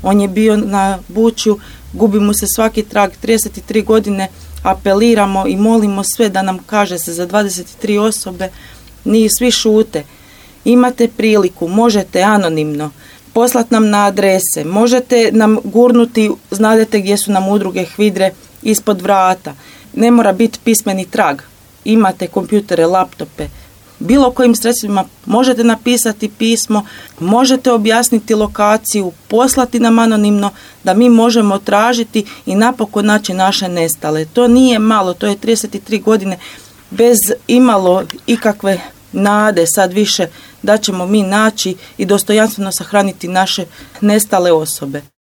On je bio na Bučju, gubi mu se svaki trag, 33 godine apeliramo i molimo sve da nam kaže se za 23 osobe, ni svi šute. Imate priliku, možete anonimno poslati nam na adrese, možete nam gurnuti, znadete gdje su nam udruge HVIDRA ispod vrata. Ne mora biti pismeni trag. Imate kompjutere, laptope, bilo kojim sredstvima možete napisati pismo, možete objasniti lokaciju, poslati nam anonimno da mi možemo tražiti i napokon naći naše nestale. To nije malo, to je 33 godine bez imalo ikakve nade sad više da ćemo mi naći i dostojanstveno sahraniti naše nestale osobe.